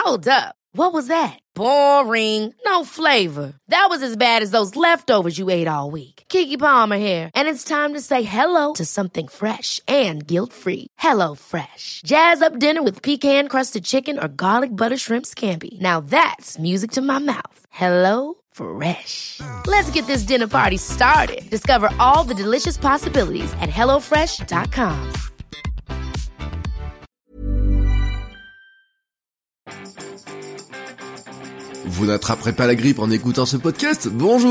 Hold up. What was that? Boring. No flavor. That was as bad as those leftovers you ate all week. Keke Palmer here, and it's time to say hello to something fresh and guilt-free. Hello Fresh. Jazz up dinner with pecan-crusted chicken or garlic butter shrimp scampi. Now that's music to my mouth. Hello Fresh. Let's get this dinner party started. Discover all the delicious possibilities at hellofresh.com. Vous n'attraperez pas la grippe en écoutant ce podcast.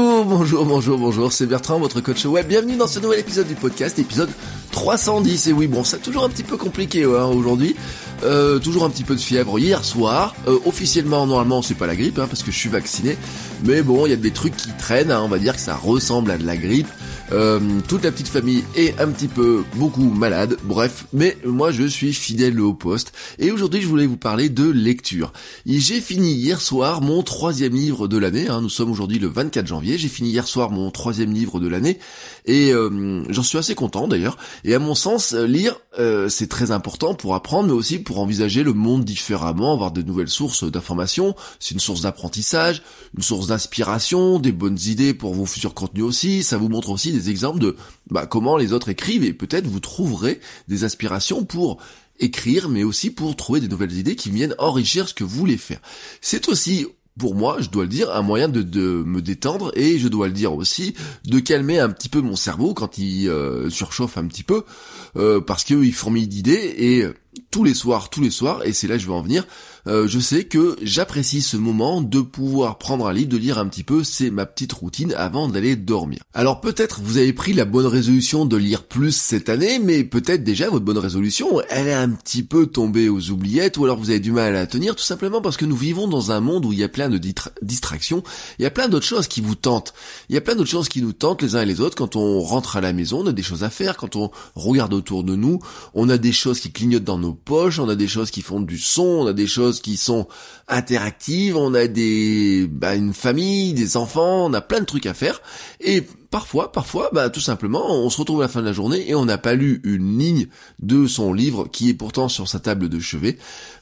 Bonjour, c'est Bertrand, votre coach web. Bienvenue dans ce nouvel épisode du podcast, épisode 310. Et oui, bon, c'est toujours un petit peu compliqué aujourd'hui. Toujours un petit peu de fièvre hier soir. Officiellement, normalement, c'est pas la grippe, parce que je suis vacciné. Mais bon, il y a des trucs qui traînent, on va dire que ça ressemble à de la grippe. Toute la petite famille est un petit peu beaucoup malade, bref, mais moi je suis fidèle au poste et aujourd'hui je voulais vous parler de lecture. Et j'ai fini hier soir mon 3e livre de l'année, nous sommes aujourd'hui le 24 janvier, j'ai fini hier soir mon 3e livre de l'année et j'en suis assez content d'ailleurs, et à mon sens lire c'est très important pour apprendre mais aussi pour envisager le monde différemment, avoir de nouvelles sources d'informations, c'est une source d'apprentissage, une source d'inspiration, des bonnes idées pour vos futurs contenus aussi, ça vous montre aussi des exemples de comment les autres écrivent et peut-être vous trouverez des inspirations pour écrire mais aussi pour trouver des nouvelles idées qui viennent enrichir ce que vous voulez faire. C'est aussi pour moi, je dois le dire, un moyen de me détendre et je dois le dire aussi de calmer un petit peu mon cerveau quand il surchauffe un petit peu parce qu'il fourmille d'idées et tous les soirs, et c'est là que je vais en venir, je sais que j'apprécie ce moment de pouvoir prendre un livre, de lire un petit peu, c'est ma petite routine avant d'aller dormir. Alors peut-être vous avez pris la bonne résolution de lire plus cette année, mais peut-être déjà votre bonne résolution, elle est un petit peu tombée aux oubliettes, ou alors vous avez du mal à la tenir, tout simplement parce que nous vivons dans un monde où il y a plein de distractions, il y a plein d'autres choses qui vous tentent, il y a plein d'autres choses qui nous tentent les uns et les autres, quand on rentre à la maison, on a des choses à faire, quand on regarde autour de nous, on a des choses qui clignotent dans nos poches, on a des choses qui font du son, on a des choses qui sont interactives, on a une famille, des enfants, on a plein de trucs à faire, et parfois, tout simplement, on se retrouve à la fin de la journée et on n'a pas lu une ligne de son livre qui est pourtant sur sa table de chevet,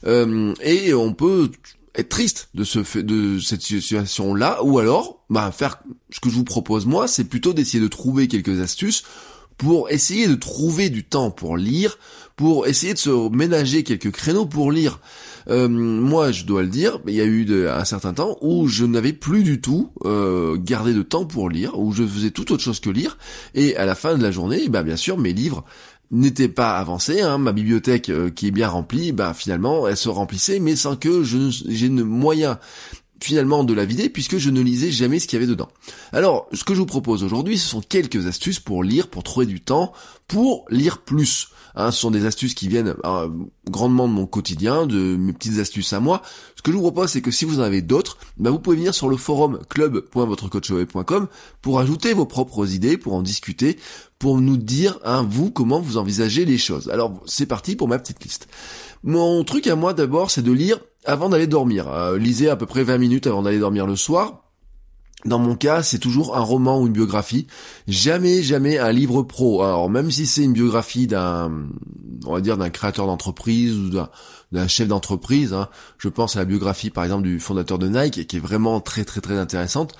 et on peut être triste de cette situation-là, ou alors, faire ce que je vous propose moi, c'est plutôt d'essayer de trouver quelques astuces pour essayer de trouver du temps pour lire, pour essayer de se ménager quelques créneaux pour lire. Moi, je dois le dire, il y a eu un certain temps où je n'avais plus du tout gardé de temps pour lire, où je faisais toute autre chose que lire, et à la fin de la journée, bien sûr, mes livres n'étaient pas avancés, ma bibliothèque qui est bien remplie, finalement, elle se remplissait, mais sans que j'ai le moyen finalement de la vider, puisque je ne lisais jamais ce qu'il y avait dedans. Alors, ce que je vous propose aujourd'hui, ce sont quelques astuces pour lire, pour trouver du temps, pour lire plus. Ce sont des astuces qui viennent grandement de mon quotidien, de mes petites astuces à moi. Ce que je vous propose, c'est que si vous en avez d'autres, vous pouvez venir sur le forum club.votrecoachweb.com pour ajouter vos propres idées, pour en discuter, pour nous dire, vous, comment vous envisagez les choses. Alors, c'est parti pour ma petite liste. Mon truc à moi, d'abord, c'est de lire avant d'aller dormir. Lisez à peu près 20 minutes avant d'aller dormir le soir. Dans mon cas, c'est toujours un roman ou une biographie. Jamais un livre pro. Alors, même si c'est une biographie d'un créateur d'entreprise ou d'un chef d'entreprise, je pense à la biographie, par exemple, du fondateur de Nike, qui est vraiment très très très intéressante.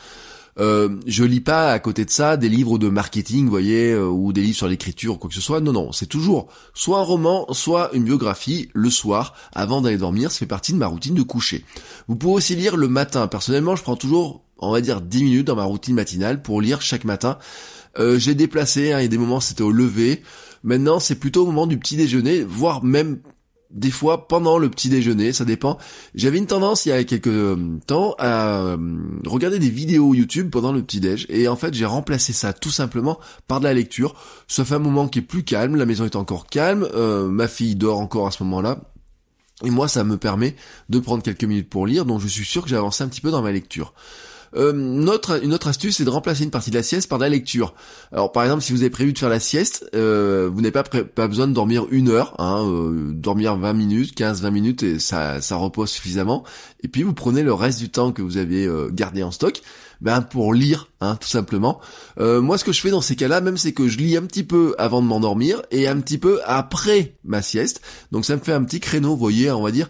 Je lis pas à côté de ça des livres de marketing, vous voyez, ou des livres sur l'écriture ou quoi que ce soit. Non, c'est toujours soit un roman, soit une biographie le soir avant d'aller dormir. Ça fait partie de ma routine de coucher. Vous pouvez aussi lire le matin. Personnellement, je prends toujours, on va dire, 10 minutes dans ma routine matinale pour lire chaque matin. J'ai déplacé, il y a des moments c'était au lever. Maintenant, c'est plutôt au moment du petit déjeuner, voire même des fois pendant le petit déjeuner, ça dépend. J'avais une tendance il y a quelques temps à regarder des vidéos YouTube pendant le petit déj, et en fait j'ai remplacé ça tout simplement par de la lecture. Ça fait un moment qui est plus calme, la maison est encore calme, ma fille dort encore à ce moment-là, et moi ça me permet de prendre quelques minutes pour lire, donc je suis sûr que j'ai avancé un petit peu dans ma lecture. Une autre astuce, c'est de remplacer une partie de la sieste par de la lecture. Alors par exemple, si vous avez prévu de faire la sieste, vous n'avez pas besoin de dormir 1 heure, dormir 20 minutes, 15-20 minutes, et ça repose suffisamment. Et puis vous prenez le reste du temps que vous avez gardé en stock, pour lire, tout simplement. Moi, ce que je fais dans ces cas-là, même, c'est que je lis un petit peu avant de m'endormir et un petit peu après ma sieste. Donc ça me fait un petit créneau, vous voyez, on va dire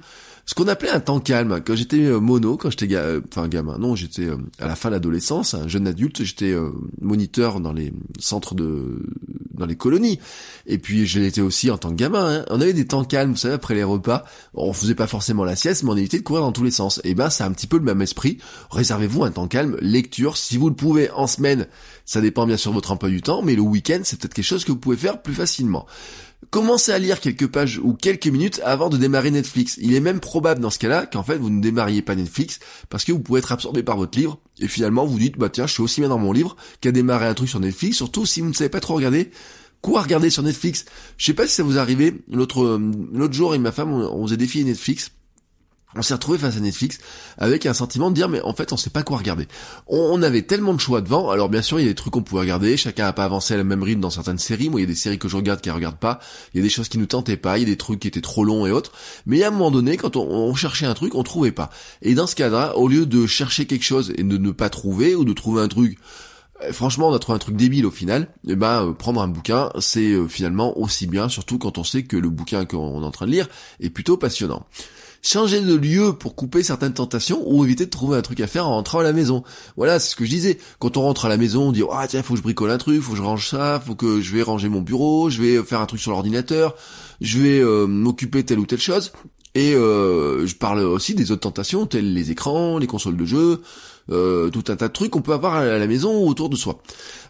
ce qu'on appelait un temps calme. Quand j'étais mono, quand j'étais gamin, non, j'étais à la fin de l'adolescence, un jeune adulte, j'étais moniteur dans les centres dans les colonies. Et puis je l'étais aussi en tant que gamin. Hein. On avait des temps calmes, vous savez, après les repas, on faisait pas forcément la sieste, mais on évitait de courir dans tous les sens. Et ben, c'est un petit peu le même esprit. Réservez-vous un temps calme, lecture, si vous le pouvez en semaine. Ça dépend bien sûr de votre emploi du temps, mais le week-end, c'est peut-être quelque chose que vous pouvez faire plus facilement. Commencez à lire quelques pages ou quelques minutes avant de démarrer Netflix. Il est même probable dans ce cas-là qu'en fait vous ne démarriez pas Netflix parce que vous pouvez être absorbé par votre livre et finalement vous dites bah tiens je suis aussi bien dans mon livre qu'à démarrer un truc sur Netflix, surtout si vous ne savez pas trop regarder. Quoi regarder sur Netflix? Je sais pas si ça vous est arrivé, l'autre jour avec ma femme on faisait défier Netflix. On s'est retrouvé face à Netflix avec un sentiment de dire mais en fait on sait pas quoi regarder. On avait tellement de choix devant, alors bien sûr il y a des trucs qu'on pouvait regarder, chacun a pas avancé à la même rythme dans certaines séries, moi il y a des séries que je regarde qu'elle regarde pas, il y a des choses qui nous tentaient pas, il y a des trucs qui étaient trop longs et autres, mais à un moment donné quand on cherchait un truc on trouvait pas. Et dans ce cas-là, au lieu de chercher quelque chose et de ne pas trouver ou de trouver un truc franchement on a trouvé un truc débile au final, et prendre un bouquin c'est finalement aussi bien, surtout quand on sait que le bouquin qu'on est en train de lire est plutôt passionnant. Changer de lieu pour couper certaines tentations ou éviter de trouver un truc à faire en rentrant à la maison. Voilà, c'est ce que je disais. Quand on rentre à la maison, on dit ah tiens, faut que je bricole un truc, faut que je range ça, faut que je vais ranger mon bureau, je vais faire un truc sur l'ordinateur, je vais m'occuper de telle ou telle chose. Et je parle aussi des autres tentations, telles les écrans, les consoles de jeux, tout un tas de trucs qu'on peut avoir à la maison ou autour de soi.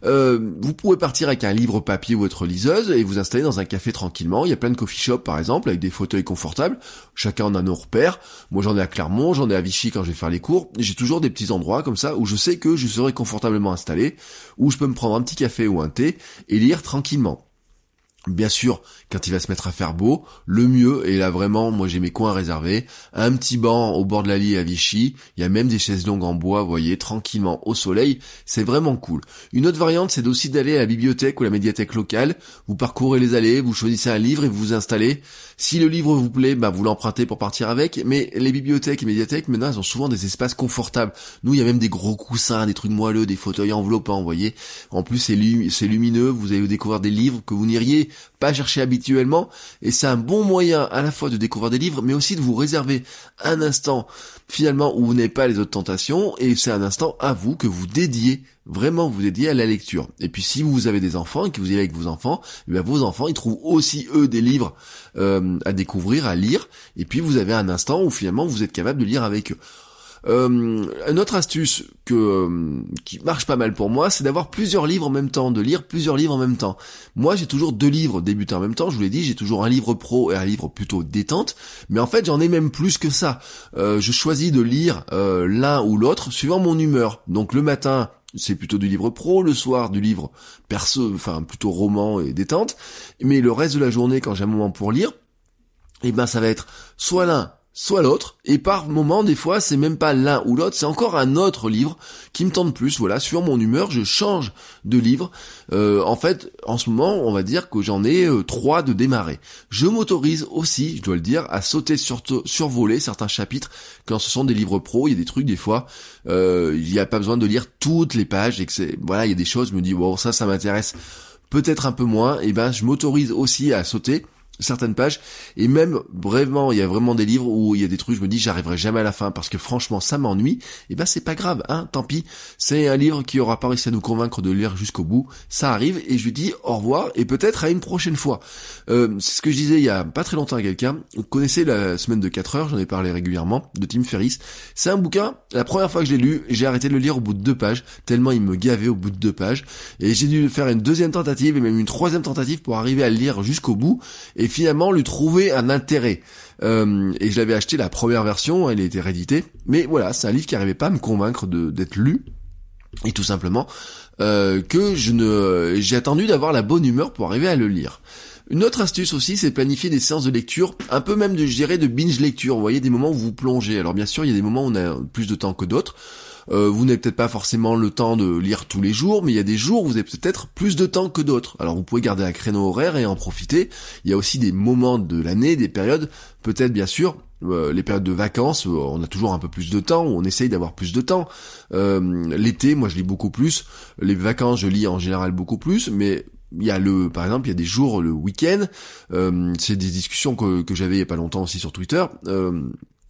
Vous pouvez partir avec un livre papier ou votre liseuse et vous installer dans un café tranquillement. Il y a plein de coffee shops par exemple avec des fauteuils confortables. Chacun en a nos repères. Moi j'en ai à Clermont, j'en ai à Vichy quand je vais faire les cours. J'ai toujours des petits endroits comme ça où je sais que je serai confortablement installé, où je peux me prendre un petit café ou un thé et lire tranquillement. Bien sûr, quand il va se mettre à faire beau, le mieux, et là vraiment, moi j'ai mes coins réservés, un petit banc au bord de l'allée à Vichy, il y a même des chaises longues en bois, vous voyez, tranquillement au soleil, c'est vraiment cool. Une autre variante, c'est aussi d'aller à la bibliothèque ou la médiathèque locale, vous parcourez les allées, vous choisissez un livre et vous vous installez. Si le livre vous plaît, vous l'empruntez pour partir avec, mais les bibliothèques et médiathèques, maintenant, elles ont souvent des espaces confortables. Nous, il y a même des gros coussins, des trucs moelleux, des fauteuils enveloppants, vous voyez. En plus, c'est lumineux, vous allez découvrir des livres que vous n'iriez pas chercher habituellement, et c'est un bon moyen à la fois de découvrir des livres, mais aussi de vous réserver un instant, finalement, où vous n'avez pas les autres tentations, et c'est un instant à vous que vous dédiez, vraiment vous dédiez à la lecture. Et puis si vous avez des enfants et que vous y allez avec vos enfants, vos enfants ils trouvent aussi eux des livres à découvrir, à lire, et puis vous avez un instant où finalement vous êtes capable de lire avec eux. Une autre astuce qui marche pas mal pour moi, c'est d'avoir plusieurs livres en même temps, de lire plusieurs livres en même temps. Moi, j'ai toujours 2 livres débutés en même temps, je vous l'ai dit, j'ai toujours un livre pro et un livre plutôt détente, mais en fait, j'en ai même plus que ça. Je choisis de lire l'un ou l'autre suivant mon humeur. Donc le matin, c'est plutôt du livre pro, le soir du livre perso, enfin plutôt roman et détente, mais le reste de la journée, quand j'ai un moment pour lire, ça va être soit l'un, soit l'autre, et par moment, des fois, c'est même pas l'un ou l'autre, c'est encore un autre livre qui me tente plus, voilà, suivant mon humeur, je change de livre. En fait, en ce moment, on va dire que j'en ai 3 de démarrer. Je m'autorise aussi, je dois le dire, à sauter survoler certains chapitres quand ce sont des livres pro. Il y a des trucs, des fois, il n'y a pas besoin de lire toutes les pages, et que il y a des choses, je me dis, bon, ça m'intéresse peut-être un peu moins, et je m'autorise aussi à sauter certaines pages, et même vraiment il y a vraiment des livres où il y a des trucs je me dis j'arriverai jamais à la fin parce que franchement ça m'ennuie, c'est pas grave, tant pis, c'est un livre qui aura pas réussi à nous convaincre de lire jusqu'au bout, ça arrive, et je lui dis au revoir et peut-être à une prochaine fois. C'est ce que je disais il y a pas très longtemps à quelqu'un. Vous connaissez la semaine de 4 heures, j'en ai parlé régulièrement, de Tim Ferriss. C'est un bouquin, la première fois que je l'ai lu, j'ai arrêté de le lire au bout de 2 pages, tellement il me gavait au bout de 2 pages, et j'ai dû faire une deuxième tentative et même une troisième tentative pour arriver à le lire jusqu'au bout et finalement lui trouver un intérêt. Et je l'avais acheté la première version, elle a été rééditée, mais voilà, c'est un livre qui n'arrivait pas à me convaincre d'être lu, et tout simplement que j'ai attendu d'avoir la bonne humeur pour arriver à le lire. Une autre astuce aussi, c'est de planifier des séances de lecture, un peu même je dirais de binge lecture, vous voyez, des moments où vous plongez. Alors bien sûr, il y a des moments où on a plus de temps que d'autres. Vous n'avez peut-être pas forcément le temps de lire tous les jours, mais il y a des jours où vous avez peut-être plus de temps que d'autres. Alors vous pouvez garder un créneau horaire et en profiter. Il y a aussi des moments de l'année, des périodes, peut-être bien sûr, les périodes de vacances, on a toujours un peu plus de temps, on essaye d'avoir plus de temps. L'été, moi je lis beaucoup plus. Les vacances, je lis en général beaucoup plus, mais il y a par exemple, il y a des jours le week-end, c'est des discussions que j'avais il y a pas longtemps aussi sur Twitter.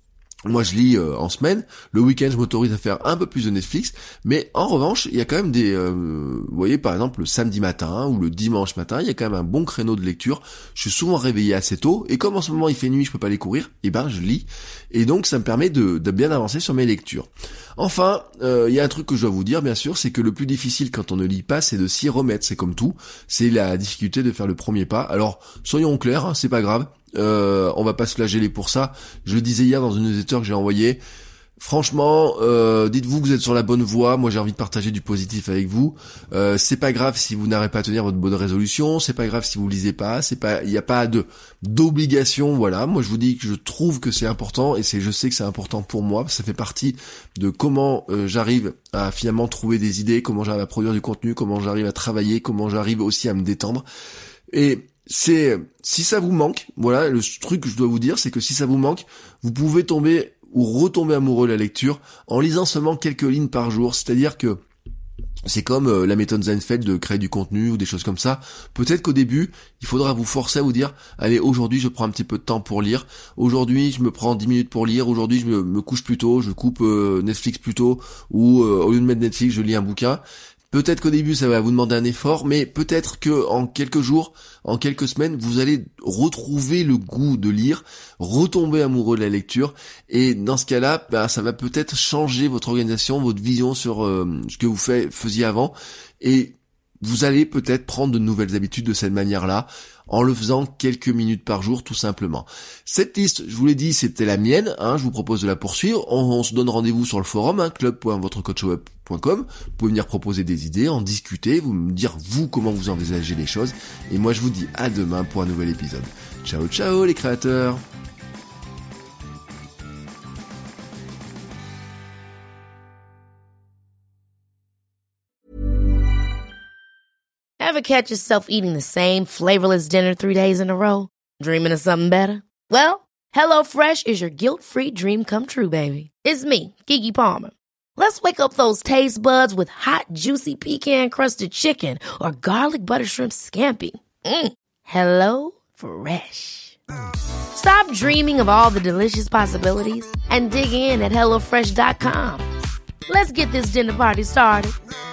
Moi, je lis en semaine. Le week-end, je m'autorise à faire un peu plus de Netflix. Mais en revanche, il y a quand même des... vous voyez, par exemple, le samedi matin ou le dimanche matin, il y a quand même un bon créneau de lecture. Je suis souvent réveillé assez tôt. Et comme en ce moment, il fait nuit, je peux pas aller courir, je lis. Et donc, ça me permet de bien avancer sur mes lectures. Enfin, il y a un truc que je dois vous dire, bien sûr, c'est que le plus difficile quand on ne lit pas, c'est de s'y remettre. C'est comme tout. C'est la difficulté de faire le premier pas. Alors, soyons clairs, hein, c'est pas grave. On va pas se flageller pour ça. Je le disais hier dans une newsletter que j'ai envoyée. Franchement, dites-vous que vous êtes sur la bonne voie. Moi, j'ai envie de partager du positif avec vous. C'est pas grave si vous n'arrivez pas à tenir votre bonne résolution. C'est pas grave si vous lisez pas. Il n'y a pas d'obligation. Voilà. Moi, je vous dis que je trouve que c'est important et je sais que c'est important pour moi. Ça fait partie de comment j'arrive à finalement trouver des idées, comment j'arrive à produire du contenu, comment j'arrive à travailler, comment j'arrive aussi à me détendre. Et si ça vous manque, voilà, le truc que je dois vous dire, c'est que si ça vous manque, vous pouvez tomber ou retomber amoureux de la lecture en lisant seulement quelques lignes par jour. C'est-à-dire que c'est comme la méthode Seinfeld de créer du contenu ou des choses comme ça. Peut-être qu'au début, il faudra vous forcer à vous dire, allez, aujourd'hui, je prends un petit peu de temps pour lire. Aujourd'hui, je me prends 10 minutes pour lire. Aujourd'hui, je me couche plus tôt, je coupe Netflix plus tôt, ou au lieu de mettre Netflix, je lis un bouquin. Peut-être qu'au début, ça va vous demander un effort, mais peut-être que en quelques jours, en quelques semaines, vous allez retrouver le goût de lire, retomber amoureux de la lecture, et dans ce cas-là, ça va peut-être changer votre organisation, votre vision sur ce que vous faisiez avant, et vous allez peut-être prendre de nouvelles habitudes de cette manière-là, en le faisant quelques minutes par jour, tout simplement. Cette liste, je vous l'ai dit, c'était la mienne, hein, je vous propose de la poursuivre. On se donne rendez-vous sur le forum, hein, club.votrecoachweb.com. Vous pouvez venir proposer des idées, en discuter, vous me dire, vous, comment vous envisagez les choses. Et moi, je vous dis à demain pour un nouvel épisode. Ciao, ciao, les créateurs! Ever catch yourself eating the same flavorless dinner 3 days in a row? Dreaming of something better? Well, HelloFresh is your guilt-free dream come true, baby. It's me, Keke Palmer. Let's wake up those taste buds with hot, juicy pecan-crusted chicken or garlic butter shrimp scampi. Hello Fresh. Stop dreaming of all the delicious possibilities and dig in at HelloFresh.com. Let's get this dinner party started.